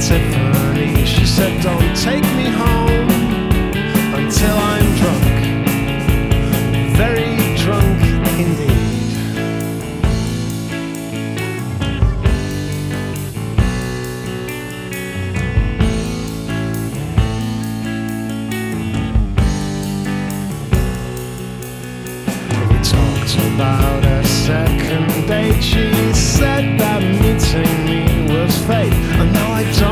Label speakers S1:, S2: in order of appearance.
S1: Tiffany. She said, don't take me home until I'm drunk, very drunk indeed. We talked about a second date. She said that meeting me was fate.